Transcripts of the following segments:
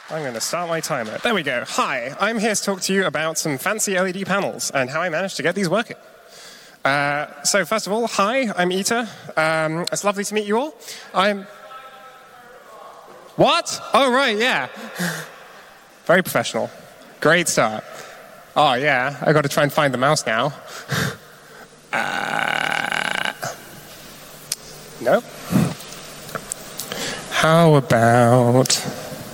I'm going to start my timer. There we go. Hi, I'm here to talk to you about some fancy LED panels and how I managed to get these working. So first of all, hi, I'm Ita. It's lovely to meet you all. What? Oh, right, yeah. Very professional. Great start. Oh, yeah, I've got to try and find the mouse now. Nope. How about...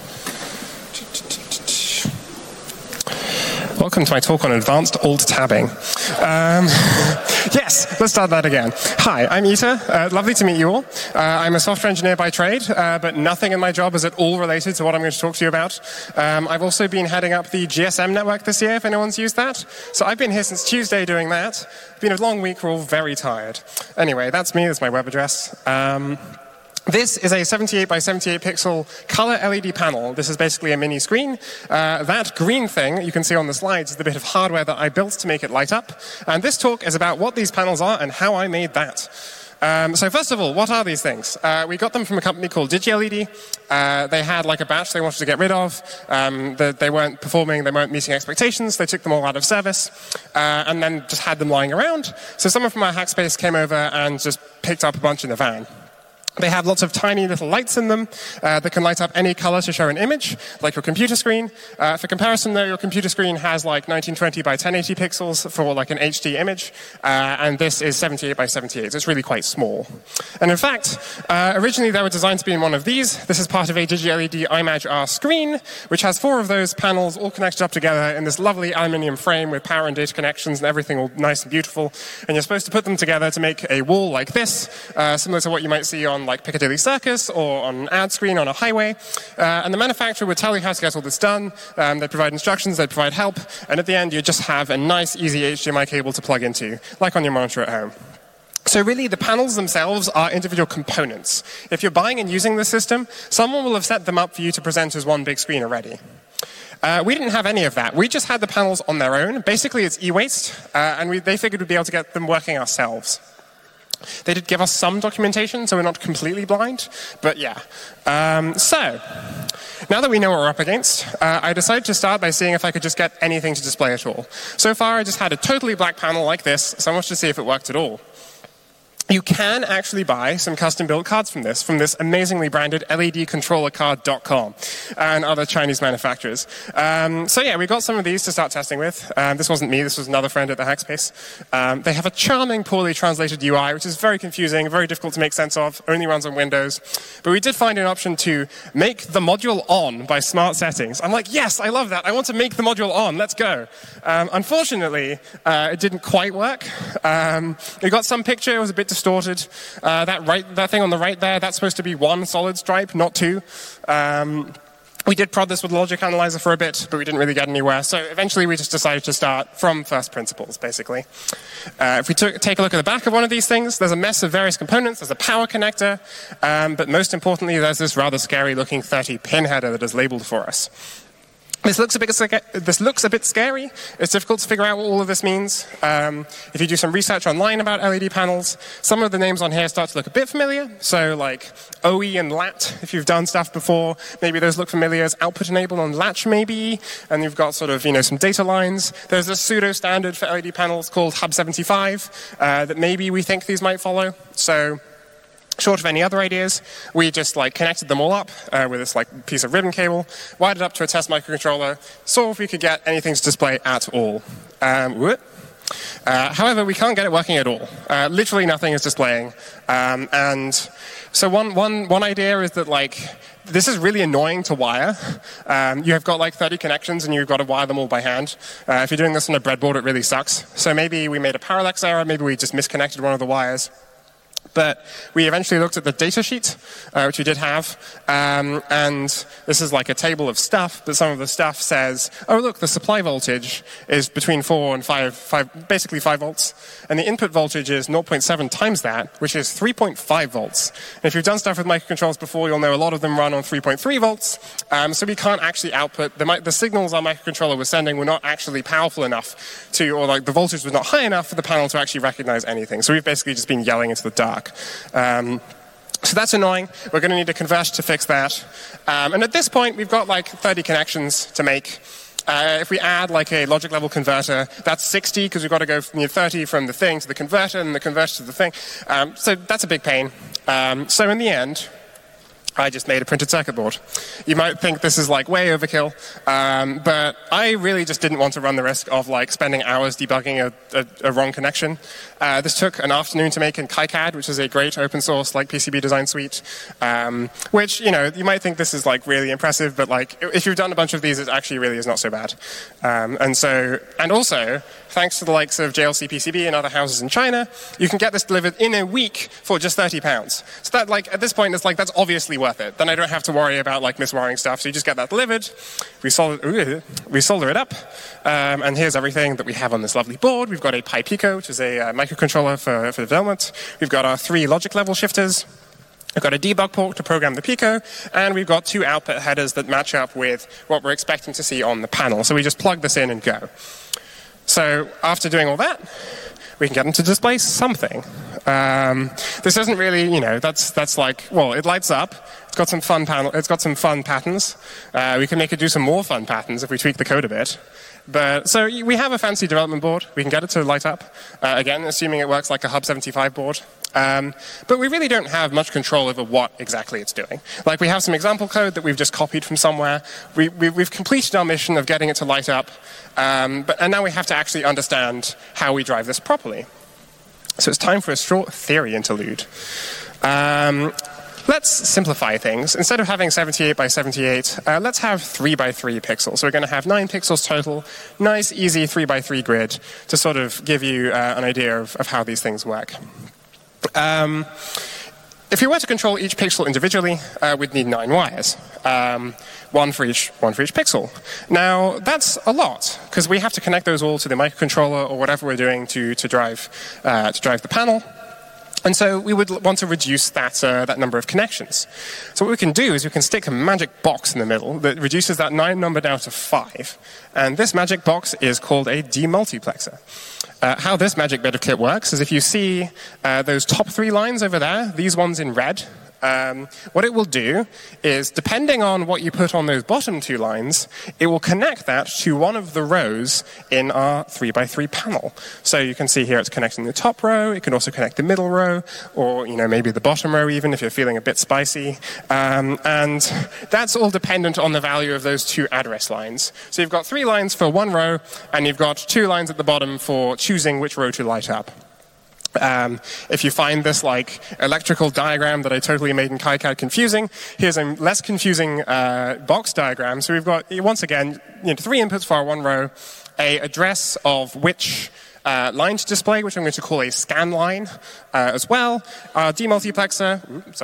Welcome to my talk on advanced alt-tabbing. Yes, let's start that again. Hi, I'm Ita. Lovely to meet you all. I'm a software engineer by trade, but nothing in my job is at all related to what I'm going to talk to you about. I've also been heading up the GSM network this year, if anyone's used that. So I've been here since Tuesday doing that. It's been a long week, we're all very tired. Anyway, that's me, that's my web address. This is a 78 by 78 pixel color LED panel. This is basically a mini screen. That green thing you can see on the slides is the bit of hardware that I built to make it light up. And this talk is about what these panels are and how I made that. So first of all, what are these things? We got them from a company called DigiLED. They had like a batch they wanted to get rid of. They weren't performing, they weren't meeting expectations. They took them all out of service and then just had them lying around. So someone from our Hackspace came over and just picked up a bunch in the van. They have lots of tiny little lights in them that can light up any color to show an image, like your computer screen. For comparison, though, your computer screen has like 1920 by 1080 pixels for like an HD image, and this is 78 by 78, so it's really quite small. And in fact, originally they were designed to be in one of these. This is part of a DigiLED Image-R screen, which has 4 of those panels all connected up together in this lovely aluminium frame with power and data connections and everything all nice and beautiful. And you're supposed to put them together to make a wall like this, similar to what you might see on like Piccadilly Circus or on an ad screen on a highway. And the manufacturer would tell you how to get all this done. They'd provide instructions, they'd provide help, and at the end you just have a nice, easy HDMI cable to plug into, like on your monitor at home. So really, the panels themselves are individual components. If you're buying and using the system, someone will have set them up for you to present as one big screen already. We didn't have any of that. We just had the panels on their own. Basically, it's e-waste, and they figured we'd be able to get them working ourselves. They did give us some documentation, so we're not completely blind, but yeah. So, now that we know what we're up against, I decided to start by seeing if I could just get anything to display at all. So far, I just had a totally black panel like this, so I wanted to see if it worked at all. You can actually buy some custom-built cards from this amazingly branded ledcontrollercard.com and other Chinese manufacturers. So yeah, we got some of these to start testing with. This wasn't me, this was another friend at the Hackspace. They have a charming, poorly translated UI, which is very confusing, very difficult to make sense of, only runs on Windows. But we did find an option to make the module on by smart settings. I'm like, yes, I love that. I want to make the module on. Let's go. Unfortunately, it didn't quite work. We got some picture, it was a bit distorted. That thing on the right there, that's supposed to be 1 solid stripe, not 2. We did prod this with Logic Analyzer for a bit, but we didn't really get anywhere. So eventually we just decided to start from first principles, basically. If we take a look at the back of one of these things, there's a mess of various components. There's a power connector, but most importantly, there's this rather scary-looking 30-pin header that is labeled for us. This looks a bit scary. It's difficult to figure out what all of this means. If you do some research online about LED panels, some of the names on here start to look a bit familiar. So like OE and LAT, if you've done stuff before, maybe those look familiar as output enabled on latch maybe. And you've got sort of, some data lines. There's a pseudo standard for LED panels called Hub 75 that maybe we think these might follow. So short of any other ideas, we just connected them all up with this piece of ribbon cable, wired it up to a test microcontroller, saw if we could get anything to display at all. However, we can't get it working at all. Literally nothing is displaying. And so one idea is that this is really annoying to wire. You have got 30 connections and you've got to wire them all by hand. If you're doing this on a breadboard, it really sucks. So maybe we made a parallax error, maybe we just misconnected one of the wires. But we eventually looked at the data sheet, which we did have, and this is like a table of stuff, but some of the stuff says, oh, look, the supply voltage is between 4 and 5, basically 5 volts, and the input voltage is 0.7 times that, which is 3.5 volts. And if you've done stuff with microcontrollers before, you'll know a lot of them run on 3.3 volts, so we can't actually output, the signals our microcontroller was sending were not actually powerful enough to, or the voltage was not high enough for the panel to actually recognize anything. So we've basically just been yelling into the dark. So that's annoying. We're going to need a converter to fix that. And at this point, we've got like 30 connections to make. If we add like a logic level converter, that's 60 because we've got to go from 30 from the thing to the converter and the converter to the thing. So that's a big pain. So in the end, I just made a printed circuit board. You might think this is like way overkill, but I really just didn't want to run the risk of like spending hours debugging a wrong connection. This took an afternoon to make in KiCad, which is a great open source like PCB design suite, which, you might think this is like really impressive, but like if you've done a bunch of these, it actually really is not so bad. And also, thanks to the likes of JLC PCB and other houses in China, you can get this delivered in a week for just £30. So that, like, at this point, it's like, that's obviously worth it. Then I don't have to worry about, like, miswiring stuff. So you just get that delivered, we solder it up, and here's everything that we have on this lovely board. We've got a PiPico, which is a microcontroller for development. We've got our 3 logic level shifters. We've got a debug port to program the Pico, and we've got 2 output headers that match up with what we're expecting to see on the panel. So we just plug this in and go. So after doing all that, we can get them to display something. This isn't really, that's like, well, it lights up. It's got some fun It's got some fun patterns. We can make it do some more fun patterns if we tweak the code a bit. But so we have a fancy development board. We can get it to light up. Again, assuming it works like a Hub 75 board. But we really don't have much control over what exactly it's doing. Like, we have some example code that we've just copied from somewhere. We've completed our mission of getting it to light up, and now we have to actually understand how we drive this properly. So it's time for a short theory interlude. Let's simplify things. Instead of having 78 by 78, let's have 3 by 3 pixels. So we're going to have 9 pixels total, nice, easy 3 by 3 grid to sort of give you an idea of how these things work. If you were to control each pixel individually, we'd need 9 wires, one for each pixel. Now, that's a lot, because we have to connect those all to the microcontroller or whatever we're doing to drive the panel. And so we would want to reduce that number of connections. So what we can do is we can stick a magic box in the middle that reduces that 9 number down to 5. And this magic box is called a demultiplexer. How this magic bit of kit works is if you see those top 3 lines over there, these ones in red, what it will do is, depending on what you put on those bottom 2 lines, it will connect that to one of the rows in our 3 by 3 panel. So you can see here it's connecting the top row, it can also connect the middle row, or maybe the bottom row even if you're feeling a bit spicy. And that's all dependent on the value of those 2 address lines. So you've got 3 lines for 1 row, and you've got 2 lines at the bottom for choosing which row to light up. If you find this like electrical diagram that I totally made in KiCad confusing, here's a less confusing box diagram. So we've got, once again, 3 inputs for our 1 row, a address of which line to display, which I'm going to call a scan line as well, our demultiplexer,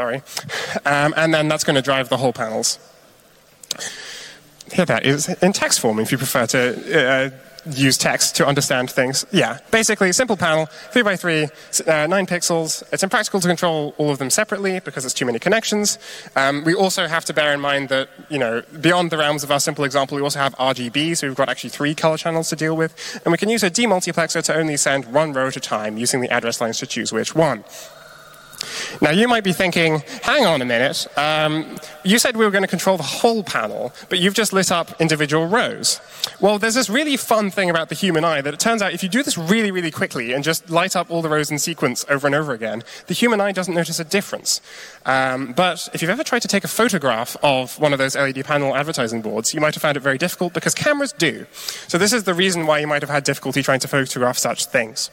and then that's going to drive the whole panels. Here that is in text form if you prefer to use text to understand things. Yeah, basically, simple panel, 3 by 3, 9 pixels. It's impractical to control all of them separately because it's too many connections. We also have to bear in mind that, beyond the realms of our simple example, we also have RGB, so we've got actually 3 color channels to deal with. And we can use a demultiplexer to only send 1 row at a time, using the address lines to choose which one. Now, you might be thinking, hang on a minute, you said we were going to control the whole panel, but you've just lit up individual rows. Well, there's this really fun thing about the human eye that it turns out if you do this really, really quickly and just light up all the rows in sequence over and over again, the human eye doesn't notice a difference. But if you've ever tried to take a photograph of one of those LED panel advertising boards, you might have found it very difficult because cameras do. So this is the reason why you might have had difficulty trying to photograph such things.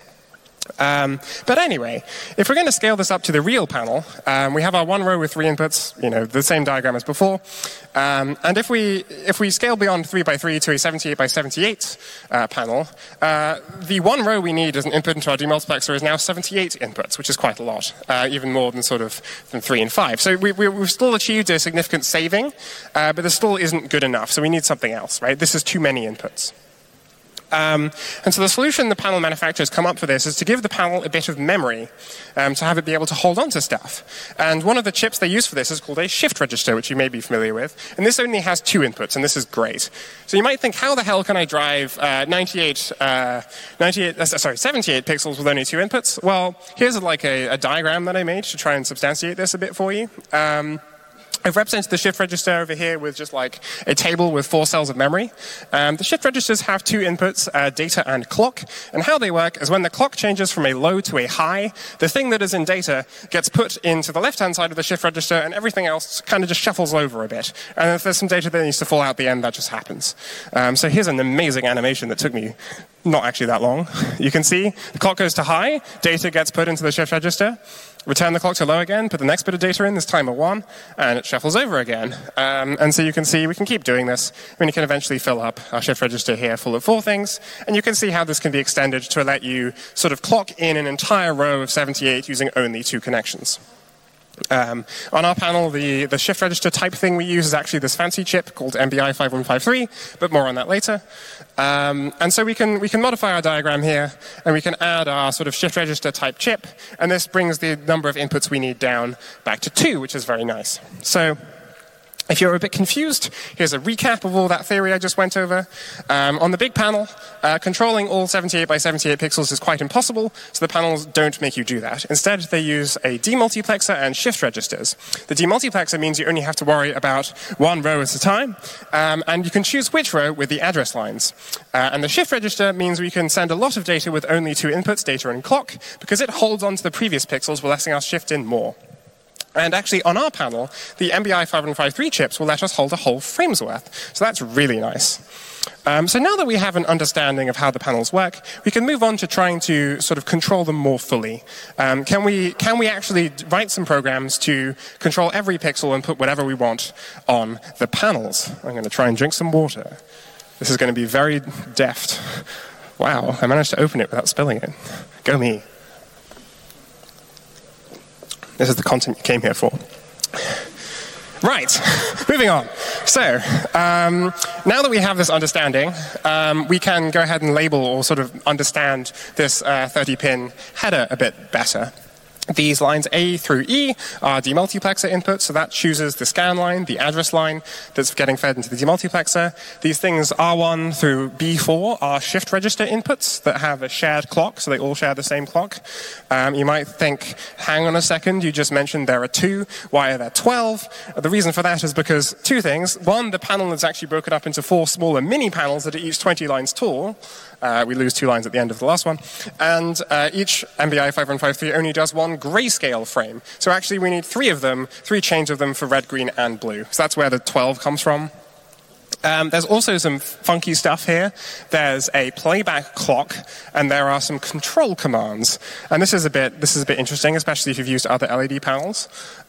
But anyway, if we're going to scale this up to the real panel, we have our 1 row with 3 inputs, the same diagram as before. And if we scale beyond 3 by 3 to a 78 by 78 panel, the 1 row we need as an input into our demultiplexer is now 78 inputs, which is quite a lot, even more than than 3 and 5. So we've still achieved a significant saving, but this still isn't good enough. So we need something else, right? This is too many inputs. And so the solution the panel manufacturers come up for this is to give the panel a bit of memory to have it be able to hold on to stuff. And one of the chips they use for this is called a shift register, which you may be familiar with. And this only has 2 inputs, and this is great. So you might think, how the hell can I drive 78 pixels with only 2 inputs? Well, here's like a diagram that I made to try and substantiate this a bit for you. I've represented the shift register over here with just like a table with 4 cells of memory. The shift registers have 2 inputs, data and clock. And how they work is when the clock changes from a low to a high, the thing that is in data gets put into the left-hand side of the shift register, and everything else kind of just shuffles over a bit. And if there's some data that needs to fall out the end, that just happens. So here's an amazing animation that took me not actually that long. You can see the clock goes to high, data gets put into the shift register, return the clock to low again, put the next bit of data in, this time at 1, and it shuffles over again. And so you can see we can keep doing this. I mean, you can eventually fill up our shift register here full of 4 things, and you can see how this can be extended to let you sort of clock in an entire row of 78 using only 2 connections. On our panel, the shift register type thing we use is actually this fancy chip called MBI 5153, but more on that later. And so we can modify our diagram here, and we can add our sort of shift register type chip, and this brings the number of inputs we need down back to 2, which is very nice. So if you're a bit confused, here's a recap of all that theory I just went over. On the big panel, controlling all 78 by 78 pixels is quite impossible, so the panels don't make you do that. Instead, they use a demultiplexer and shift registers. The demultiplexer means you only have to worry about 1 row at a time, and you can choose which row with the address lines. And the shift register means we can send a lot of data with only 2 inputs, data and clock, because it holds on to the previous pixels while letting us shift in more. And actually, on our panel, the MBI 5153 chips will let us hold a whole frame's worth. So that's really nice. So now that we have an understanding of how the panels work, we can move on to trying to sort of control them more fully. Can we actually write some programs to control every pixel and put whatever we want on the panels? I'm going to try and drink some water. This is going to be very deft. Wow, I managed to open it without spilling it. Go me. This is the content you came here for. Right, moving on. So, now that we have this understanding, we can go ahead and label or sort of understand this 30-pin header a bit better. These lines A through E are demultiplexer inputs, so that chooses the scan line, the address line that's getting fed into the demultiplexer. These things R1 through B4 are shift register inputs that have a shared clock, so they all share the same clock. You might think, hang on a second, you just mentioned there are 2. Why are there 12? The reason for that is because 2 things. 1, the panel is actually broken up into 4 smaller mini panels that are each 20 lines tall. We lose 2 lines at the end of the last one. And each MBI 5153 only does 1 grayscale frame. So actually we need 3 of them, 3 chains of them for red, green, and blue. So that's where the 12 comes from. There's also some funky stuff here. There's a playback clock, and there are some control commands. And this is a bit interesting, especially if you've used other LED panels.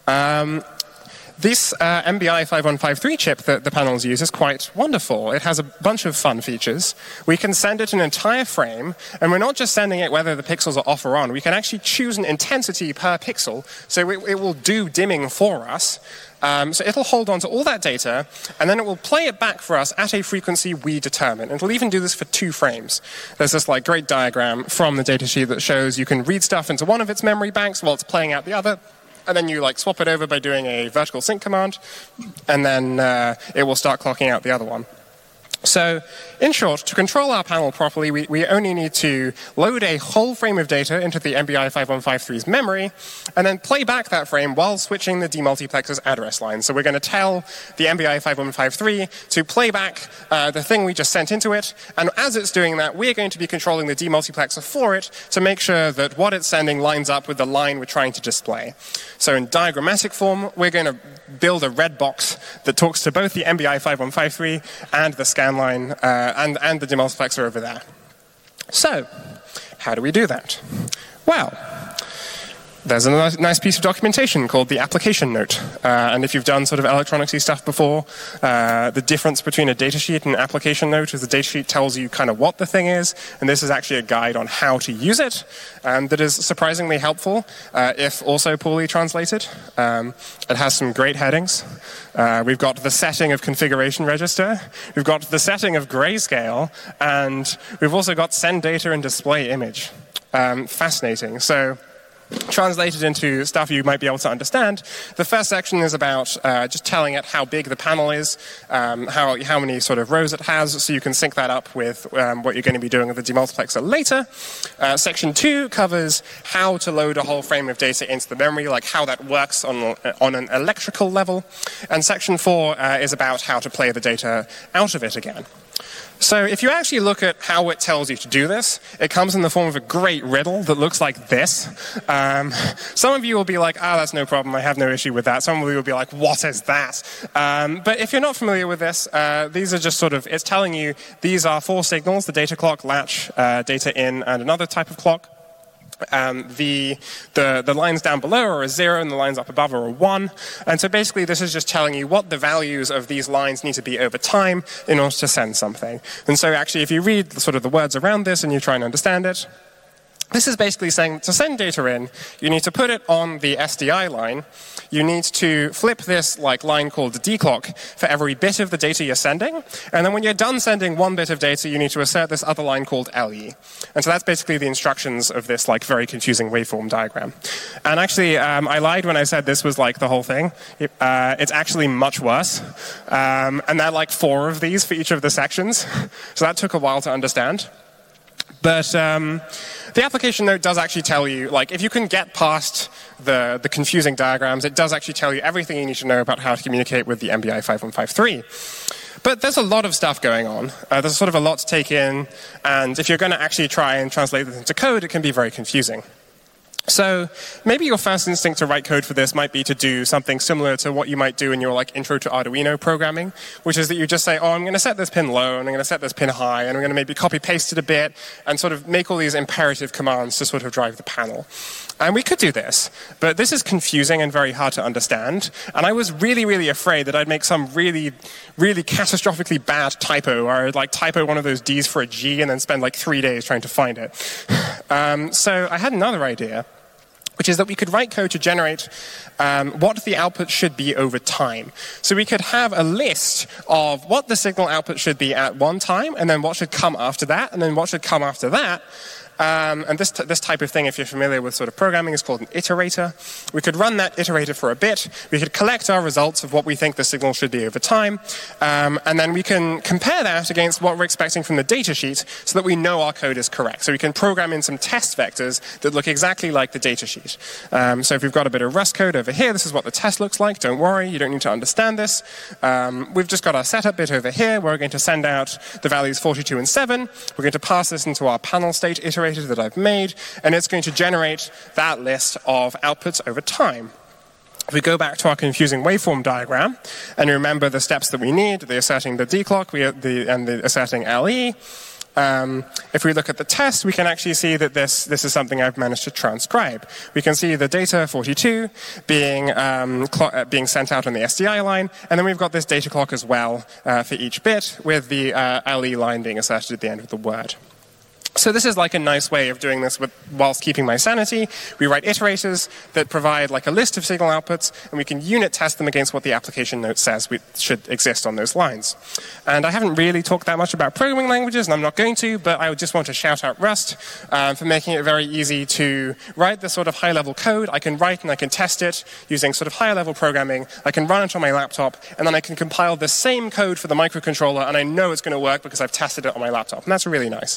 This MBI 5153 chip that the panels use is quite wonderful. It has a bunch of fun features. We can send it an entire frame, and we're not just sending it whether the pixels are off or on. We can actually choose an intensity per pixel, so it will do dimming for us. So it'll hold on to all that data, and then it will play it back for us at a frequency we determine. And it'll even do this for 2 frames. There's this like great diagram from the datasheet that shows you can read stuff into one of its memory banks while it's playing out the other. And then you like swap it over by doing a vertical sync command, and then it will start clocking out the other one. So, in short, to control our panel properly, we only need to load a whole frame of data into the MBI 5153's memory, and then play back that frame while switching the demultiplexer's address line. So we're going to tell the MBI 5153 to play back the thing we just sent into it, and as it's doing that, we're going to be controlling the demultiplexer for it to make sure that what it's sending lines up with the line we're trying to display. So in diagrammatic form, we're going to build a red box that talks to both the MBI 5153 and the scan line and the demultiplexer over there. So, how do we do that? Well, There's a nice piece of documentation called the application note. And if you've done sort of electronicsy stuff before, the difference between a datasheet and an application note is the datasheet tells you kind of what the thing is, and this is actually a guide on how to use it, that is surprisingly helpful, if also poorly translated. It has some great headings. We've got the setting of configuration register, we've got the setting of grayscale, and we've also got send data and display image. Fascinating. So, translated into stuff you might be able to understand, the first section is about just telling it how big the panel is, how many sort of rows it has, so you can sync that up with what you're going to be doing with the demultiplexer later. Section 2 covers how to load a whole frame of data into the memory, like how that works on an electrical level. And section 4 is about how to play the data out of it again. So if you actually look at how it tells you to do this, it comes in the form of a great riddle that looks like this. Some of you will be like, that's no problem, I have no issue with that. Some of you will be like, what is that? But if you're not familiar with this, these are just sort of, it's telling you these are 4 signals, the data clock, latch, data in, and another type of clock. The lines down below are a 0 and the lines up above are a 1. And so basically this is just telling you what the values of these lines need to be over time in order to send something. And so actually if you read sort of the words around this and you try and understand it, this is basically saying to send data in, you need to put it on the SDI line. You need to flip this line called the declock for every bit of the data you're sending. And then when you're done sending one bit of data, you need to assert this other line called LE. And so that's basically the instructions of this very confusing waveform diagram. And actually, I lied when I said this was the whole thing. It's actually much worse. And there are 4 of these for each of the sections. So that took a while to understand. But the application note does actually tell you, if you can get past the confusing diagrams, it does actually tell you everything you need to know about how to communicate with the MBI 5153. But there's a lot of stuff going on. There's sort of a lot to take in, and if you're going to actually try and translate this into code, it can be very confusing. So maybe your first instinct to write code for this might be to do something similar to what you might do in your intro to Arduino programming, which is that you just say, I'm going to set this pin low, and I'm going to set this pin high, and I'm going to maybe copy paste it a bit, and sort of make all these imperative commands to sort of drive the panel. And we could do this, but this is confusing and very hard to understand. And I was really, really afraid that I'd make some really, really catastrophically bad typo, or I'd typo one of those D's for a G and then spend 3 days trying to find it. So I had another idea, which is that we could write code to generate what the output should be over time. So we could have a list of what the signal output should be at one time, and then what should come after that, and then what should come after that. And this type of thing, if you're familiar with sort of programming, is called an iterator. We could run that iterator for a bit. We could collect our results of what we think the signal should be over time. And then we can compare that against what we're expecting from the datasheet so that we know our code is correct. So we can program in some test vectors that look exactly like the datasheet. So if we've got a bit of Rust code over here, this is what the test looks like. Don't worry, you don't need to understand this. We've just got our setup bit over here. We're going to send out the values 42 and 7. We're going to pass this into our panel state iterator that I've made, and it's going to generate that list of outputs over time. If we go back to our confusing waveform diagram and remember the steps that we need, the asserting the declock and the asserting LE, if we look at the test, we can actually see that this is something I've managed to transcribe. We can see the data 42 being sent out on the SDI line, and then we've got this data clock as well for each bit, with the LE line being asserted at the end of the word. So this is a nice way of doing this whilst keeping my sanity. We write iterators that provide a list of signal outputs, and we can unit test them against what the application note says should exist on those lines. And I haven't really talked that much about programming languages, and I'm not going to, but I just want to shout out Rust for making it very easy to write this sort of high-level code. I can write and I can test it using sort of higher-level programming. I can run it on my laptop, and then I can compile the same code for the microcontroller, and I know it's going to work because I've tested it on my laptop. And that's really nice.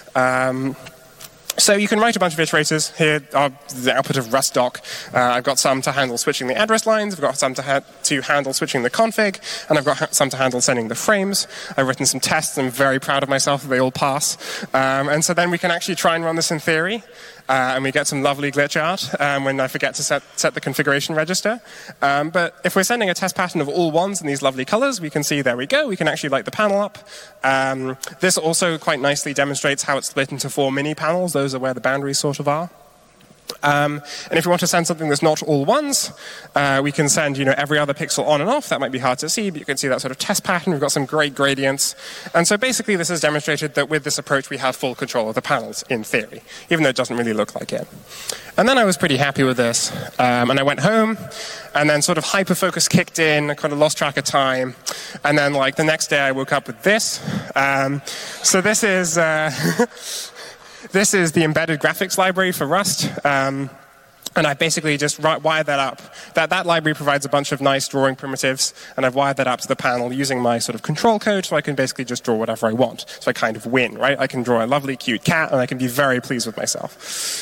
So you can write a bunch of iterators. Here are the output of rustdoc. I've got some to handle switching the address lines. I've got some to handle switching the config. And I've got some to handle sending the frames. I've written some tests. I'm very proud of myself that they all pass. And so then we can actually try and run this in theory. And we get some lovely glitch art when I forget to set the configuration register. But if we're sending a test pattern of all ones in these lovely colors, we can see, there we go, we can actually light the panel up. This also quite nicely demonstrates how it's split into 4 mini panels. Those are where the boundaries sort of are. And if we want to send something that's not all ones, we can send every other pixel on and off. That might be hard to see, but you can see that sort of test pattern. We've got some great gradients. And so basically this has demonstrated that with this approach we have full control of the panels, in theory, even though it doesn't really look like it. And then I was pretty happy with this. And I went home, and then sort of hyperfocus kicked in. I kind of lost track of time. And then the next day I woke up with this. So this is... This is the embedded graphics library for Rust, and I basically just wired that up. That library provides a bunch of nice drawing primitives, and I've wired that up to the panel using my sort of control code, so I can basically just draw whatever I want. So I kind of win, right? I can draw a lovely, cute cat, and I can be very pleased with myself.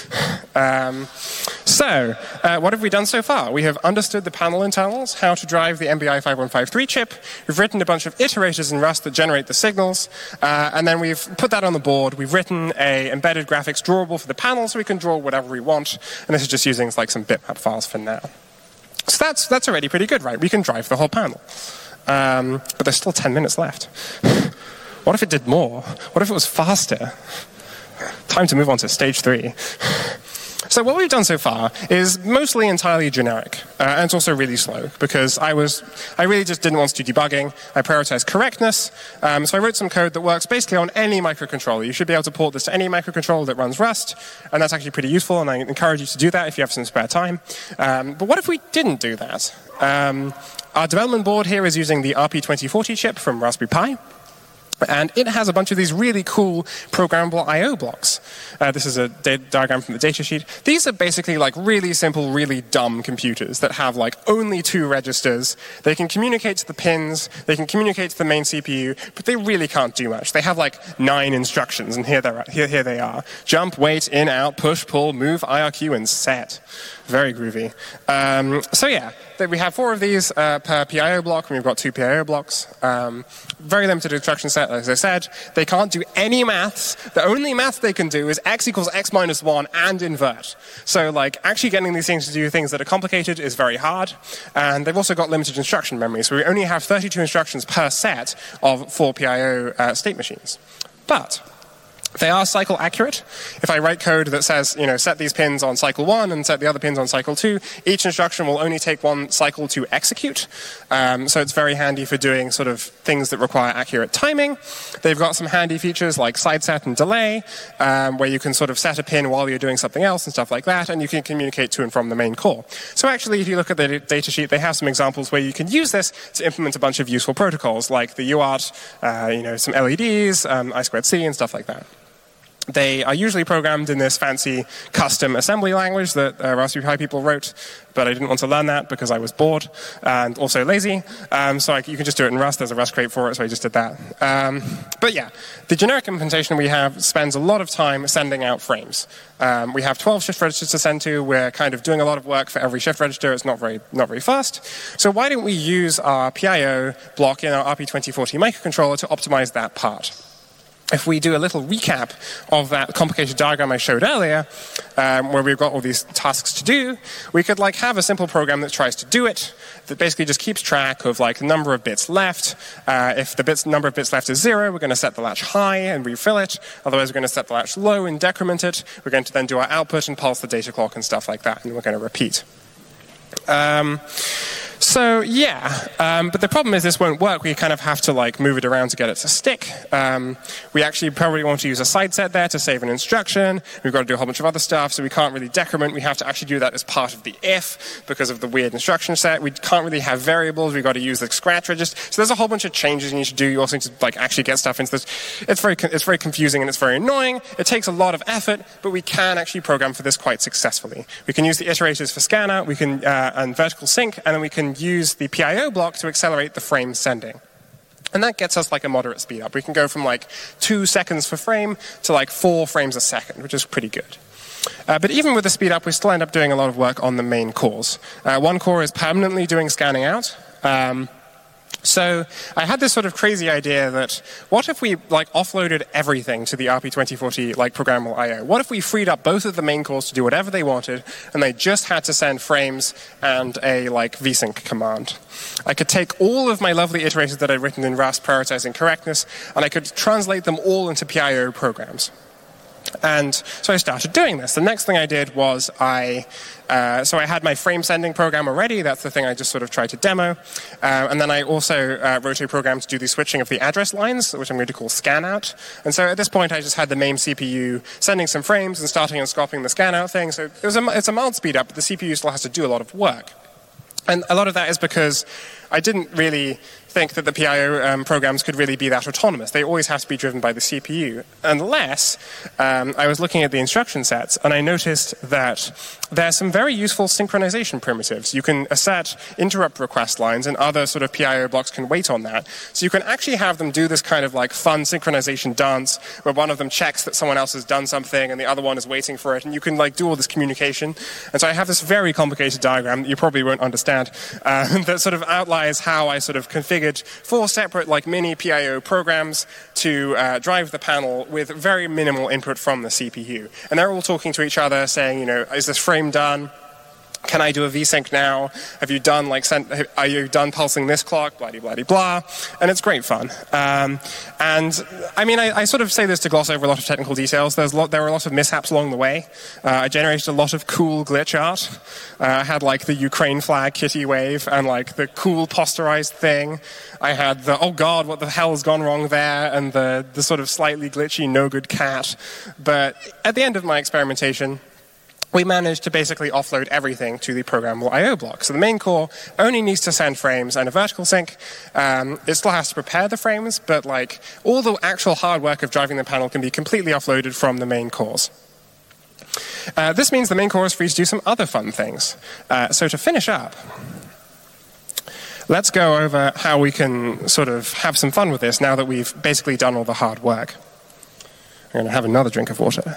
So what have we done so far? We have understood the panel internals, how to drive the MBI 5153 chip. We've written a bunch of iterators in Rust that generate the signals, and then we've put that on the board. We've written a embedded graphics drawable for the panel, so we can draw whatever we want, and this is just using some bitmap files for now. So that's already pretty good, right? We can drive the whole panel. But there's still 10 minutes left. What if it did more? What if it was faster? Time to move on to stage 3. So what we've done so far is mostly entirely generic, and it's also really slow because I really just didn't want to do debugging. I prioritized correctness, so I wrote some code that works basically on any microcontroller. You should be able to port this to any microcontroller that runs Rust, and that's actually pretty useful, and I encourage you to do that if you have some spare time. But what if we didn't do that? Our development board here is using the RP2040 chip from Raspberry Pi. And it has a bunch of these really cool programmable I/O blocks. This is a diagram from the datasheet. These are basically really simple, really dumb computers that have only 2 registers. They can communicate to the pins, they can communicate to the main CPU, but they really can't do much. They have 9 instructions, and here they are. Jump, wait, in, out, push, pull, move, IRQ, and set. Very groovy. So yeah, we have 4 of these per PIO block, and we've got 2 PIO blocks. Very limited instruction set, as I said. They can't do any maths. The only math they can do is x equals x minus 1 and invert. So actually getting these things to do things that are complicated is very hard. And they've also got limited instruction memory, so we only have 32 instructions per set of 4 PIO state machines. But they are cycle accurate. If I write code that says, set these pins on cycle 1 and set the other pins on cycle 2, each instruction will only take 1 cycle to execute. So it's very handy for doing sort of things that require accurate timing. They've got some handy features like side set and delay, where you can sort of set a pin while you're doing something else and stuff like that, and you can communicate to and from the main core. So actually, if you look at the datasheet, they have some examples where you can use this to implement a bunch of useful protocols, like the UART, some LEDs, I2C, and stuff like that. They are usually programmed in this fancy custom assembly language that Raspberry Pi people wrote, but I didn't want to learn that because I was bored and also lazy. So you can just do it in Rust. There's a Rust crate for it, so I just did that. But yeah, the generic implementation we have spends a lot of time sending out frames. We have 12 shift registers to send to. We're kind of doing a lot of work for every shift register. It's not very fast. So why don't we use our PIO block in our RP2040 microcontroller to optimize that part? If we do a little recap of that complicated diagram I showed earlier, where we've got all these tasks to do, we could have a simple program that tries to do it, that basically just keeps track of the number of bits left. If the number of bits left is 0, we're going to set the latch high and refill it. Otherwise, we're going to set the latch low and decrement it. We're going to then do our output and pulse the data clock and stuff like that, and we're going to repeat. So yeah, but the problem is this won't work. We kind of have to move it around to get it to stick. We actually probably want to use a side set there to save an instruction. We've got to do a whole bunch of other stuff, so we can't really decrement. We have to actually do that as part of the if because of the weird instruction set. We can't really have variables. We've got to use the scratch register. So there's a whole bunch of changes you need to do. You also need to actually get stuff into this. It's very confusing and it's very annoying. It takes a lot of effort, but we can actually program for this quite successfully. We can use the iterators for scanner. We can and vertical sync, and then we can use the PIO block to accelerate the frame sending. And that gets us a moderate speed up. We can go from 2 seconds per frame to 4 frames a second, which is pretty good. But even with the speed up, we still end up doing a lot of work on the main cores. One core is permanently doing scanning out. So I had this sort of crazy idea that what if we offloaded everything to the RP2040 programmable I/O? What if we freed up both of the main cores to do whatever they wanted, and they just had to send frames and a vsync command? I could take all of my lovely iterators that I'd written in Rust prioritizing correctness, and I could translate them all into PIO programs. And so I started doing this. The next thing I did was I had my frame sending program already. That's the thing I just sort of tried to demo. And then I also wrote a program to do the switching of the address lines, which I'm going to call scan-out. And so at this point, I just had the main CPU sending some frames and starting and stopping the scan-out thing. So it's a mild speed up, but the CPU still has to do a lot of work. And a lot of that is because I didn't really think that the PIO programs could really be that autonomous. They always have to be driven by the CPU. Unless I was looking at the instruction sets, and I noticed that there's some very useful synchronization primitives. You can assert interrupt request lines, and other sort of PIO blocks can wait on that. So you can actually have them do this kind of like fun synchronization dance, where one of them checks that someone else has done something, and the other one is waiting for it, and you can like do all this communication. And so I have this very complicated diagram that you probably won't understand, that sort of outlines how I sort of configured 4 separate like mini PIO programs to drive the panel with very minimal input from the CPU. And they're all talking to each other saying, is this frame done? Can I do a VSync now? Have you done are you done pulsing this clock? Blah, blah, blah, blah. And it's great fun. And I mean, I sort of say this to gloss over a lot of technical details. There were a lot of mishaps along the way. I generated a lot of cool glitch art. I had like the Ukraine flag kitty wave and like the cool posterized thing. I had the, oh God, what the hell has gone wrong there? And the sort of slightly glitchy no good cat. But at the end of my experimentation, we managed to basically offload everything to the programmable I/O block. So the main core only needs to send frames and a vertical sync. It still has to prepare the frames, but like all the actual hard work of driving the panel can be completely offloaded from the main cores. This means the main core is free to do some other fun things. So to finish up, let's go over how we can sort of have some fun with this now that we've basically done all the hard work. I'm going to have another drink of water.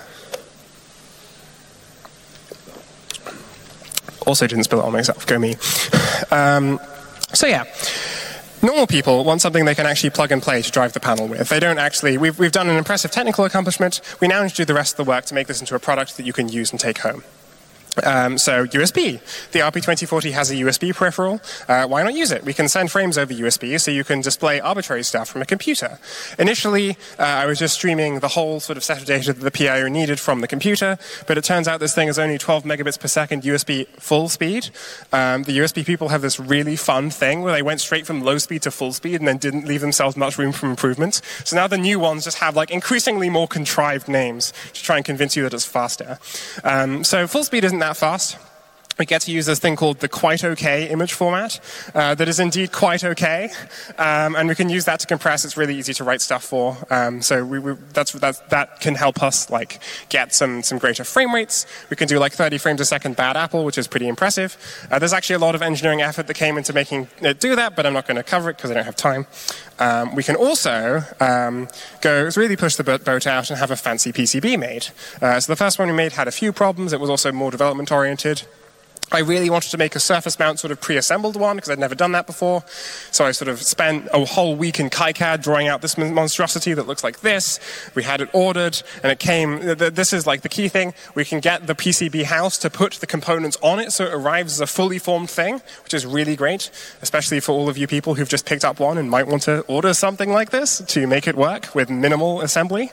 Also didn't spill it on myself, go me. So yeah, normal people want something they can actually plug and play to drive the panel with. They don't actually, we've done an impressive technical accomplishment. We now need to do the rest of the work to make this into a product that you can use and take home. So USB. The RP2040 has a USB peripheral. Why not use it? We can send frames over USB, so you can display arbitrary stuff from a computer. Initially, I was just streaming the whole sort of set of data that the PIO needed from the computer, but it turns out this thing is only 12 megabits per second USB full speed. The USB people have this really fun thing where they went straight from low speed to full speed and then didn't leave themselves much room for improvement. So now the new ones just have like increasingly more contrived names to try and convince you that it's faster. So full speed isn't that fast. We get to use this thing called the quite okay image format that is indeed quite okay, and we can use that to compress. It's really easy to write stuff for, so that can help us like get some greater frame rates. We can do like 30 frames a second bad apple, which is pretty impressive. There's actually a lot of engineering effort that came into making it do that, but I'm not going to cover it because I don't have time. We can also really push the boat out and have a fancy PCB made. So the first one we made had a few problems. It was also more development oriented. I really wanted to make a surface mount sort of pre-assembled one because I'd never done that before. So I sort of spent a whole week in KiCad drawing out this monstrosity that looks like this. We had it ordered and it came. This is like the key thing. We can get the PCB house to put the components on it so it arrives as a fully formed thing, which is really great, especially for all of you people who've just picked up one and might want to order something like this to make it work with minimal assembly.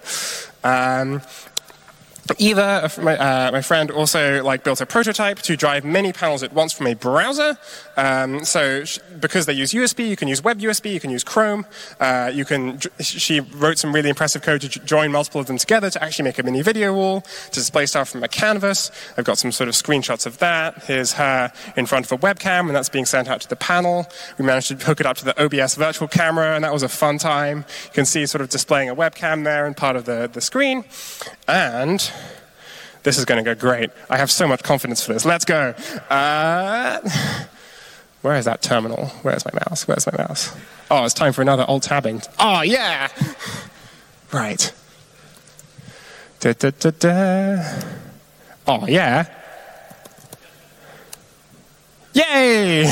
Eva, my friend, also built a prototype to drive many panels at once from a browser. So because they use USB, you can use Web USB, you can use Chrome. She wrote some really impressive code to join multiple of them together to actually make a mini video wall to display stuff from a canvas. I've got some sort of screenshots of that. Here's her in front of a webcam, and that's being sent out to the panel. We managed to hook it up to the OBS virtual camera, and that was a fun time. You can see sort of displaying a webcam there and part of the screen. And this is going to go great. I have so much confidence for this. Let's go. Where is that terminal? Where's my mouse? Where's my mouse? Oh, it's time for another alt-tabbing. Oh, yeah! Right. Oh, yeah. Yay!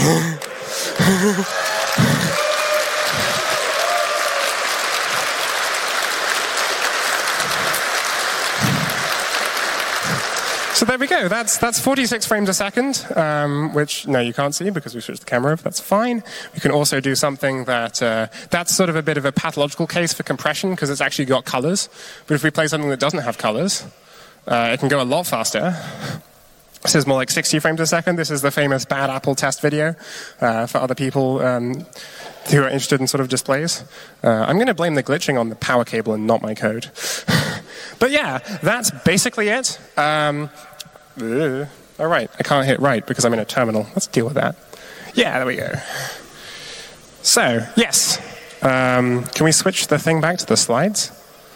So there we go. That's 46 frames a second, which, no, you can't see because we switched the camera over. That's fine. We can also do something that's sort of a bit of a pathological case for compression because it's actually got colors. But if we play something that doesn't have colors, it can go a lot faster. This is more like 60 frames a second. This is the famous bad Apple test video for other people who are interested in sort of displays. I'm going to blame the glitching on the power cable and not my code. But yeah, that's basically it. All right, I can't hit right because I'm in a terminal. Let's deal with that. Yeah, there we go. So, yes. Can we switch the thing back to the slides?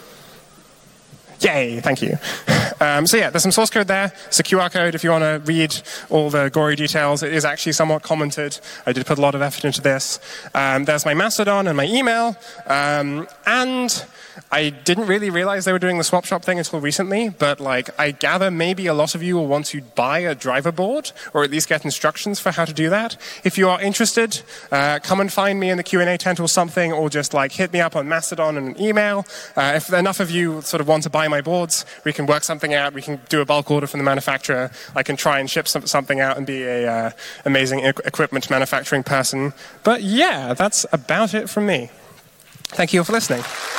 Yay, thank you. So yeah, there's some source code there. It's a QR code if you want to read all the gory details. It is actually somewhat commented. I did put a lot of effort into this. There's my Mastodon and my email. And I didn't really realize they were doing the swap shop thing until recently, but like I gather maybe a lot of you will want to buy a driver board or at least get instructions for how to do that. If you are interested, come and find me in the Q&A tent or something, or just like hit me up on Mastodon and an email. If enough of you sort of want to buy my boards, we can work something out. We can do a bulk order from the manufacturer. I can try and ship something out and be a amazing equipment manufacturing person. But yeah, that's about it from me. Thank you all for listening.